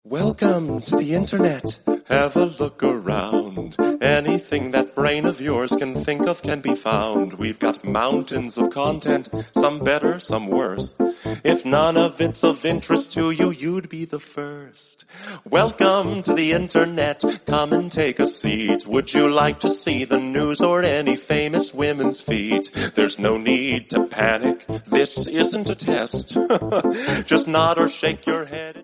Welcome to the internet. Have a look around. Anything that brain of yours can think of can be found. We've got mountains of content, some better, some worse. If none of it's of interest to you, you'd be the first. Welcome to the internet. Come and take a seat. Would you like to see the news or any famous women's feet? There's no need to panic. This isn't a test. Just nod or shake your head.